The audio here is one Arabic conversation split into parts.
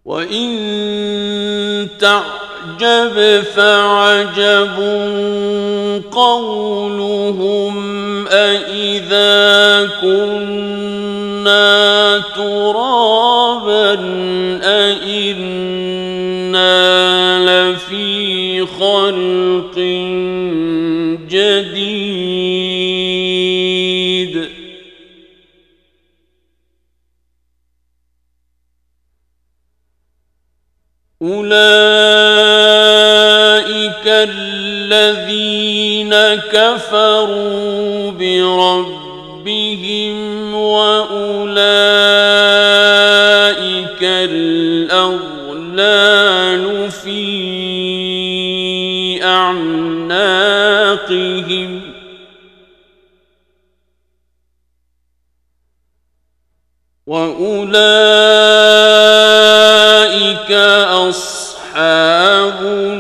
وإن تعجب فعجب قولهم أإذا كنا ترابا أإنا لفي خلق جديد أولئك الذين كفروا بربهم وأولئك الأغلال في أعناقهم وأولئك أصحاب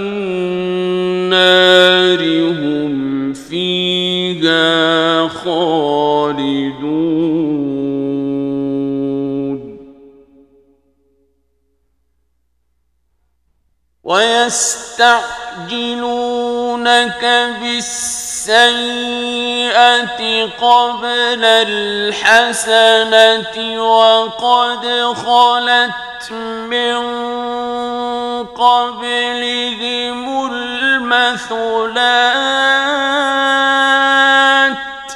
النار هم فيها خالدون ويستعجلونك بالسيئة قبل الحسنة وقد خلت من قبلهم المثلات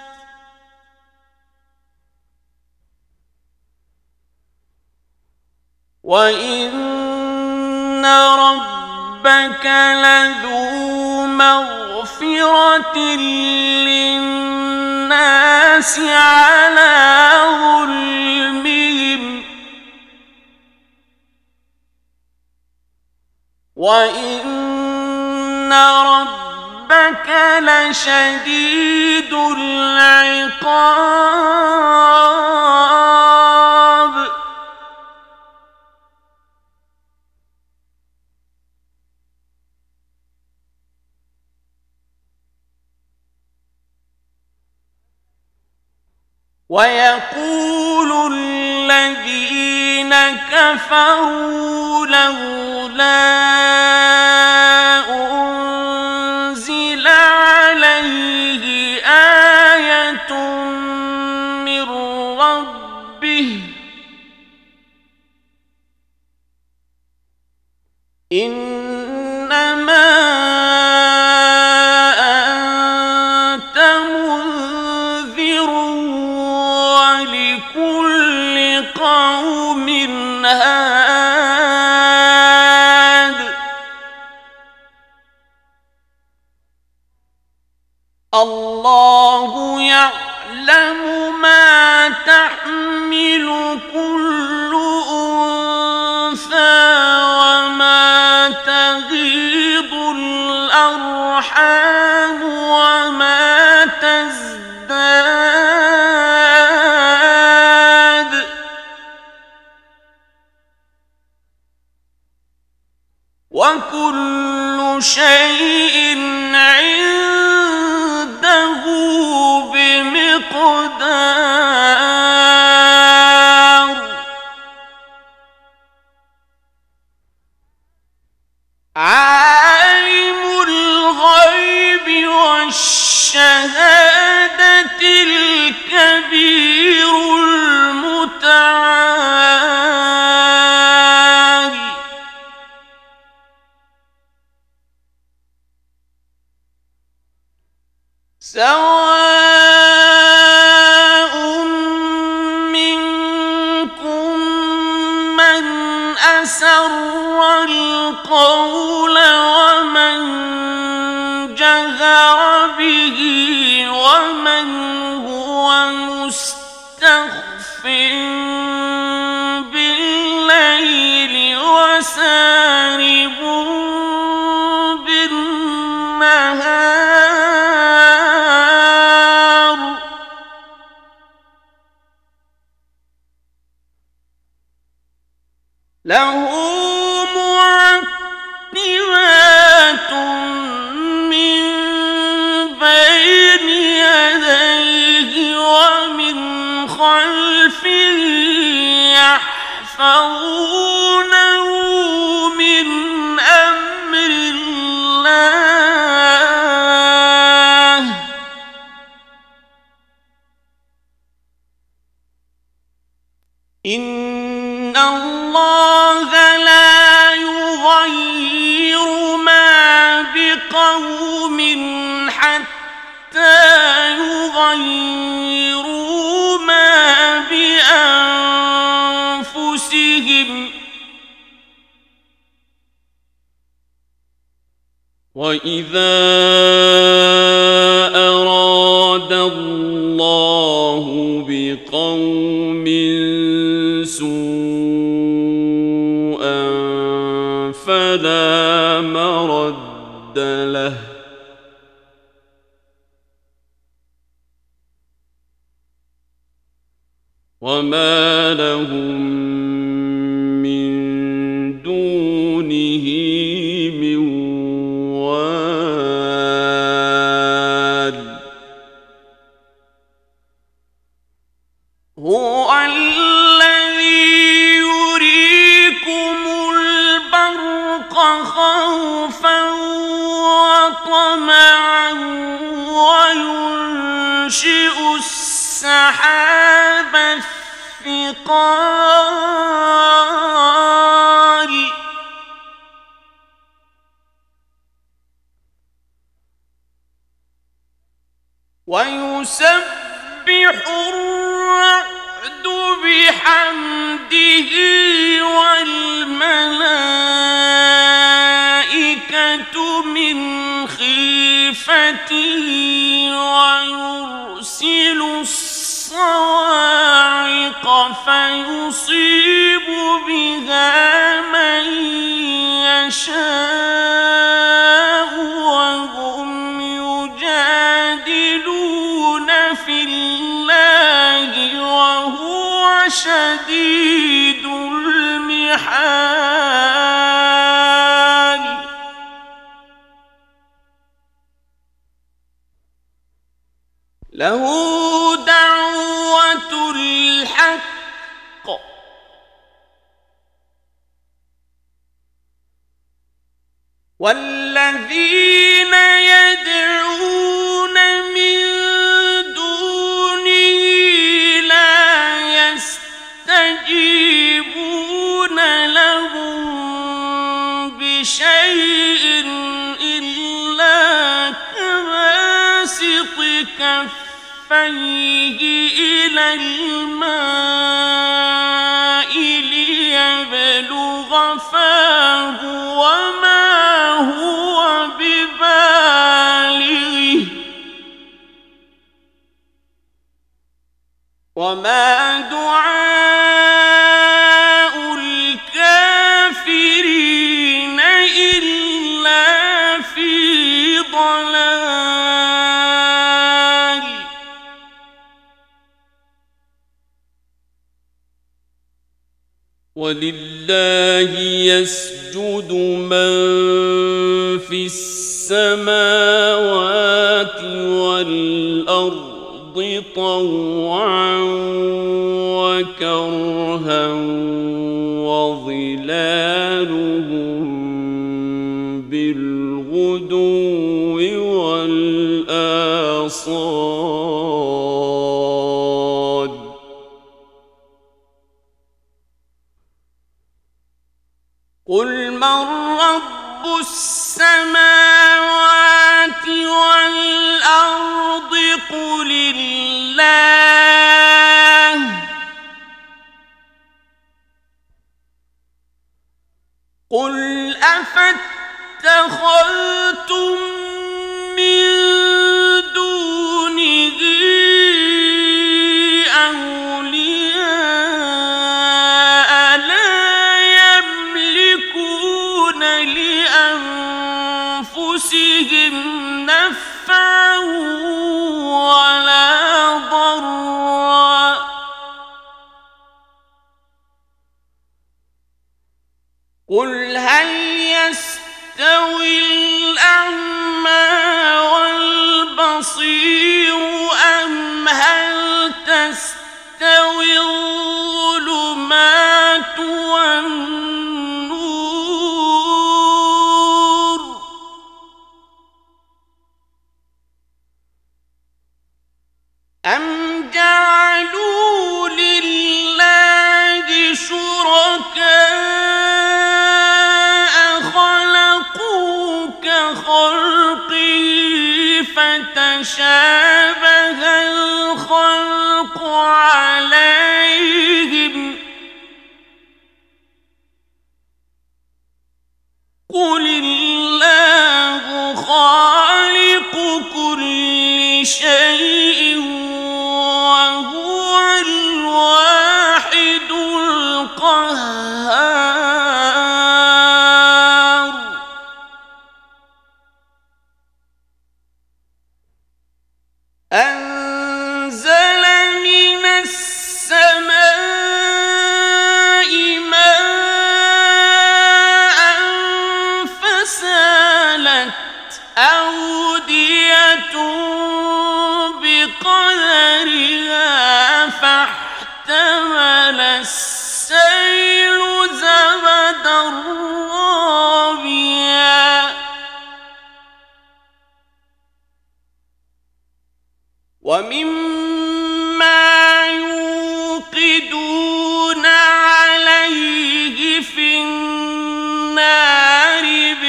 وإن ربك لذو مغفرة للناس على ظلمهم وإن ربك لشديد العقاب ويقول الذين كفروا لولا أنزل عليه آية من ربه إنما أنت منذر ولكل قوم هاد الله يعلم ما تحمل كل أنثى وما تغيض الأرحام وما تزداد وكل شيء عنده بمقدار عالم الغيب والشهادة الكبير المتعال سواء منكم من أسر القول ومن جهر به ومن هو مستخف بالليل وسارب بالنهار له معقبات من بين يديه ومن خلفه يحفظونه الله لا يغير ما بقوم حتى يغيروا ما بأنفسهم وإذا أراد الله بقوم سوءا فلا مرد له وما لهم من دونه من وال هو الذي يريكم البرق خوفا وطمعا وينشئ السحاب الثقال ويسبح الرعد بحمده والملائكة من خيفته ويرسل الصواعق فيصيب بها من يشاء وهم يجادلون في الله وهو شديد المحال له دعوة الحق والذين يدعون من دونه لا يستجيبون لهم بشيء إلا كباسط كفيه إلى الماء ليبلغ فاه وما هو ببالغه وما دعاء الكافرين إلا في ضلال ولله يسجد من في السماوات والأرض طوعا وكرها وظلالهم بالغدو والآصال قل من رب السماوات والأرض قل الله قل أفاتخذتم من دونه أولياء لا يملكون لأنفسهم نفعا ولا ضرا قل هل يستوي الأعمى والبصير أم هل تستوي الظلمات والنور أم جعلوا لله شركاء شيء وهو الواحد القهار. أنزل من السماء ماء فسالت أودية بقدرها فاحتمل السيل زبدا رابيا ومما يوقدون عليه في النار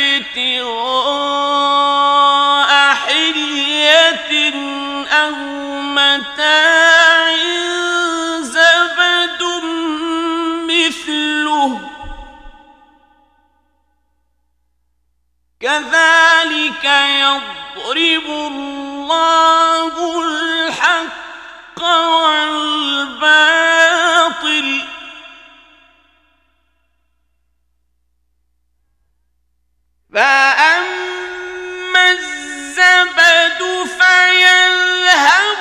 ابتغاء حلية أو متاع زبد مثله كذلك يضرب الله الحق والباطل فأما الزبد فيذهب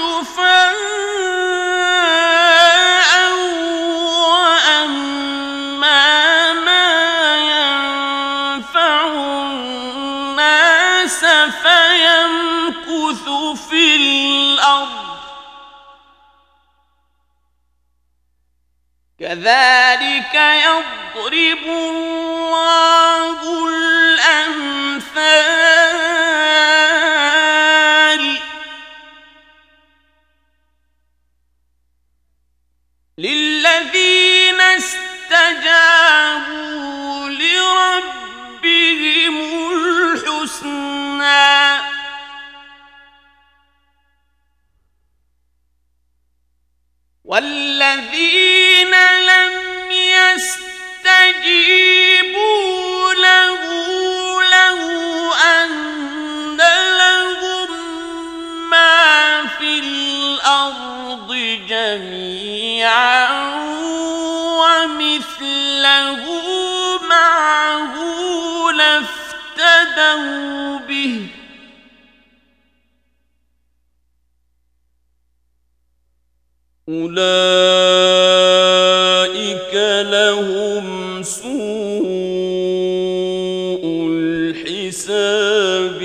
جفاء وأما ما ينفع الناس فيمكث في الأرض كذلك يضرب الله الأمثال للذين استجابوا لربهم الحسنى والذين لم يستجيبوا له لو أن لهم ما في الأرض جميعا ومثله معه لافتدوا به أولئك لهم سوء الحساب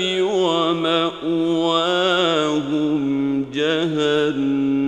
ومأواهم جهنم. جهنم وبئس المهاد.